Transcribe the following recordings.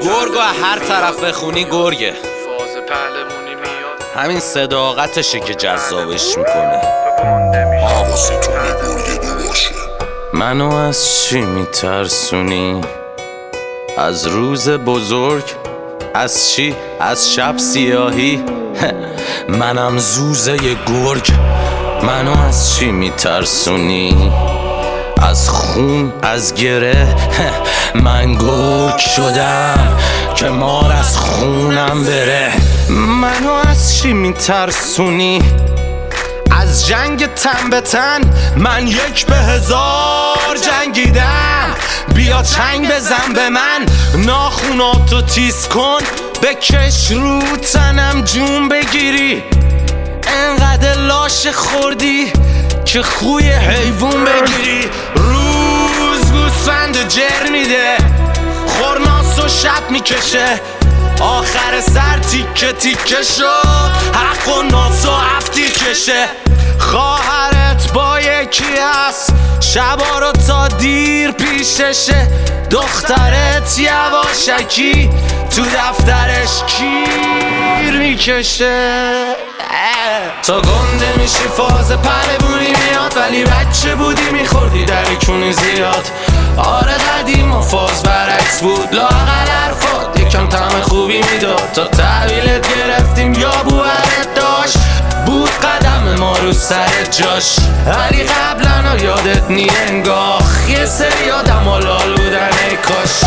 گرگ و هر طرف بخونی گرگه. همین صداقتشه که جذابش میکنه. منو از چی میترسونی؟ از روز بزرگ؟ از چی؟ از شب سیاهی؟ منم زوزه گرگ. منو از چی میترسونی؟ از خون، از گره؟ من گرگ شدم که مار از خونم بره. منو از چی میترسونی؟ از جنگ تن به تن؟ من 1 به 1000 جنگیدم. بیا چنگ بزن به من، ناخوناتو تیز کن، بکش رو تنم جون بگیری. انقدر لاش خوردی که خوی حیوون بگیری. روز گوسفند جر میده، خورناس و شب میکشه، آخر سر تیکه تیکه شد، حق و ناس و هفتی کشه. خواهرت با یکی هست، شبا رو تا دیر پیششه. دخترت یواشکی تو دفترش کیر میکشه. تا گنده میشی فاز پروونی میاد، ولی بچه بودی میخوردی درکونی زیاد. آره قدیم و فاز برعکس بود، لااقل حرفات یکم طعم خوبی میداد. تا تحویلت گرفتیم یا بوهرت داشت، بود قدم ما رو سر جاش. ولی قبلا یادت نی انگاه، یه سری آدم ها لال بودن ای کاش.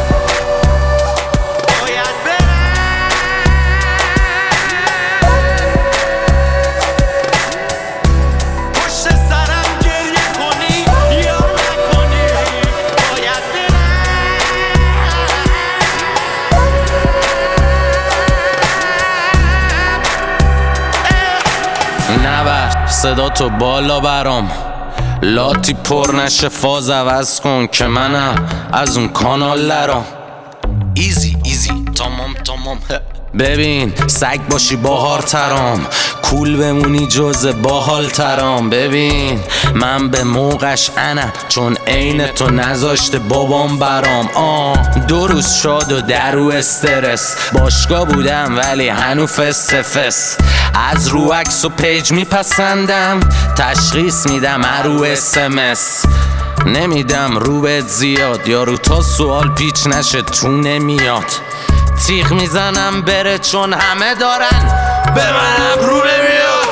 نبر صدا تو بالا برام، لاتی پر نشه فاز عوض کن که منم از اون کانال لرام. ایزی ایزی تمام تمام. ببین سگ باشی باهار ترام، کول بمونی جز باحال ترام. ببین من به موقعش انم، چون عین تو نذاشته بابام برام. 2 روز شاد و درو استرس، باشگاه بودم ولی هنو فس فس. از رو عکس و پیج میپسندم، تشخیص میدم رو اسمس. نمیدم رو بهت زیاد، یارو تا سوال پیچ نشه تو نمیاد. تیغ میزنم بره چون همه دارن، به منم رو نمیاد.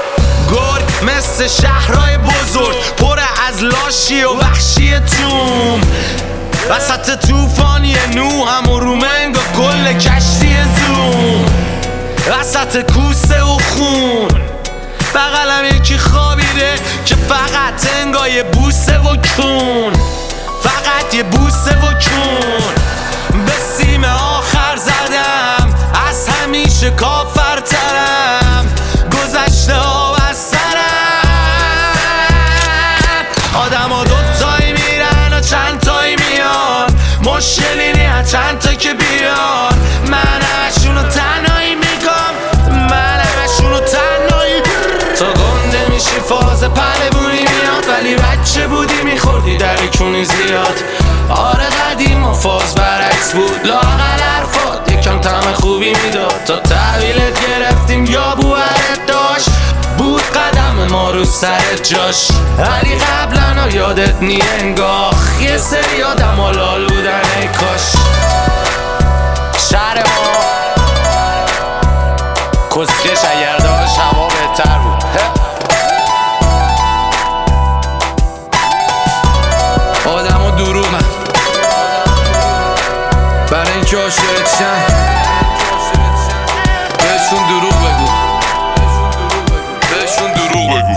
گرگ مثل شهرهای بزرگ، پر از لاشی و وحشی توم. وسط توفانی نوحم و رومنگ و کل کشتی زوم. وسط کوسه و خون بغلم یکی خوابیده که فقط انگای بوسه و کون. فقط یه بوسه و کون. به سیم آخر زدم، از همیشه کافرترم. گذشته ها و سرم، آدم ها 2 تایی میرن و چند تایی میان. مشکلی نی چند تا که بیان. من همشونو تنهایی میگم، من همشونو تنهایی. تا گنده میشی فاز پروونی میاد، ولی بچه بودی میخوردی درکونی زیاد. آره قدیم و فاز برعکس بود، لااقل حرفات یکم طعم خوبی میداد. تا تحویلت گرفتیم یا بوهرت داشت، بود قدم ما رو سر جاش. ولی قبلا یادت نی انگاه، یه سری آدم ها لال بودن ای کاش. شهر ما کسکش اگر داشت هوا بهتر بود. آدم ها دروغن برای اینکه عاشقت شن، بهشون دروغ بگو، بهشون دروغ بگو.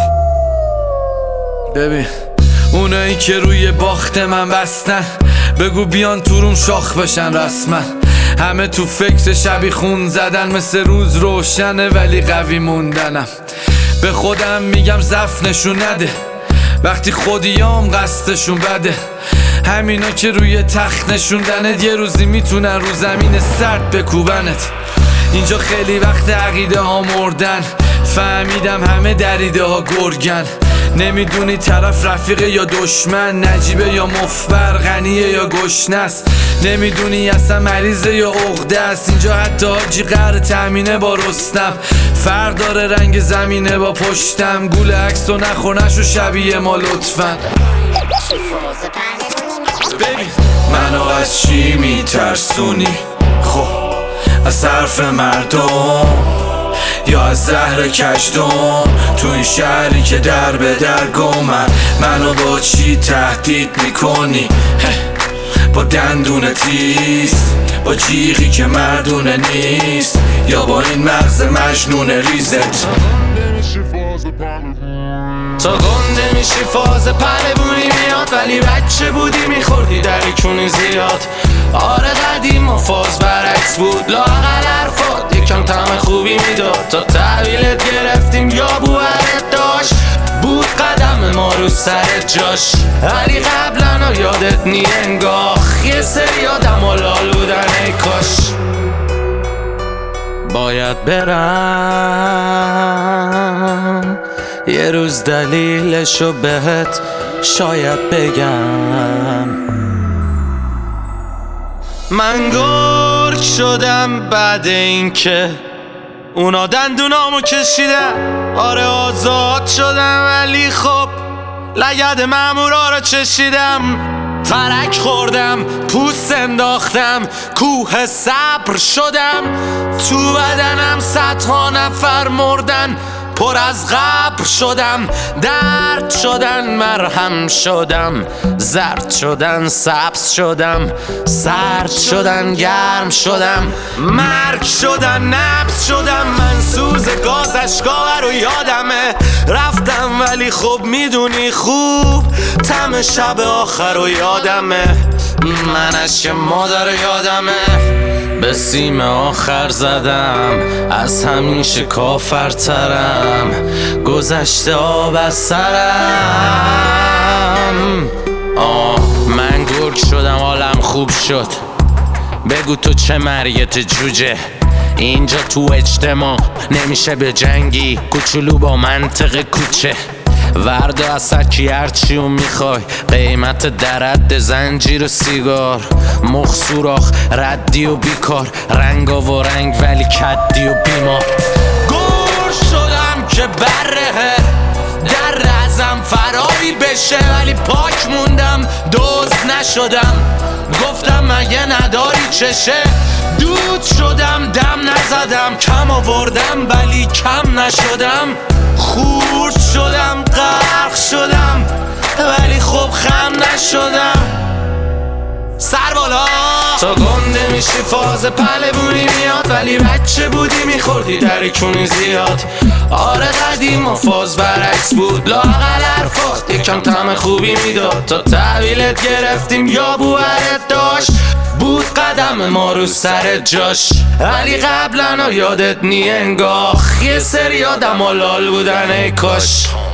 ببین اونایی که روی باخت من بستن، بگو بیان تو روم شاخ بشن رسما. همه تو فکر شبی خون زدن، مثل روز روشنه ولی قوی موندنم. به خودم میگم ضعف نشون نده، وقتی خودیام قصدشون بده. همینا که روی تخت نشوندنت، یه روزی میتونن رو زمین سرد بکوبنت. اینجا خیلی وقت عقیده ها مردن، فهمیدم همه دریده ها گرگن، نمیدونی طرف رفیقه یا دشمن، نجیبه یا مفبر، غنیه یا گشنست، نمیدونی اصلا مریضه یا عقده است. اینجا حتی حاجی قهر تأمینه با رستم، فرق داره رنگ زمینه با پشتم. گول عکس و نخور نشو شبیه ما لطفا. منو از چی میترسونی؟ خب از حرف مردم یا از زهر کشدم؟ تو این شهری که در به در گمن، منو با چی تهدید میکنی؟ با دندون تیز، با جیغی که مردونه نیست، یا با این مغز مجنون ریزت؟ تا گنده میشی فاز پلبونی میاد، ولی بچه بودی میخوردی دریکونی زیاد. آره قدیم و فاز برعکس بود، لااقل حرفات یکم طعم خوبی میداد. تا تحویلت گرفتیم یا بوهرت داشت، بود قدم ما رو سر جاش. ولی قبلا یادت نی انگاه، یه سری آدم و لال بودن ای کاش. باید برم یه روز دلیلشو بهت شاید بگم. من گرگ شدم بعد اینکه اونا دندونامو کشیدن. آره آزاد شدم ولی خب لگد مامورا رو چشیدم. ترک خوردم، پوست انداختم، کوه صبر شدم. تو بدنم صدها نفر مردن، پر از قبر شدم. درد شدن مرهم شدم، زرد شدن سبز شدم، سرد شدن گرم شدم، مرگ شدن نبض شدم. من سوز گاز اشکا رو یادمه، رفتم ولی خب میدونی خوب طعم شب آخر رو یادمه. من اشک مادر یادمه، به سیم آخر زدم، از همیشه کافرترم، گذشته آب از سرم. من گرگ شدم حالم خوب شد، بگو تو چه مریت جوجه. اینجا تو اجتماع نمیشه به جنگی، کوچولو با منطق کوچه. وردا از سکی هرچیو میخوای، قیمت درد زنجیر و سیگار، مخ سوراخ ردی و بیکار، رنگا و رنگ ولی کدی و بیمار. گور شدم که بره در ازم فراری بشه، ولی پاک موندم دزد نشدم. گفتم مگه نداری چشه؟ دود شدم دم نزدم، کم آوردم ولی کم نشدم. خورد شدم غرق شدم ولی خب خم نشدم. سر بالا تا گنده میشی فاز پلبونی میاد، ولی بچه بودی میخوردی دریکونی زیاد. آره قدیم و فاز برعکس بود، لااقل حرفات یکم طعم خوبی میداد. تا تحویلت گرفتیم یا بوهرت داشت، بود قدم ما رو سر جاش. ولی قبلا یادت نی انگاه، یه سری آدم و لال بودن ای کاش.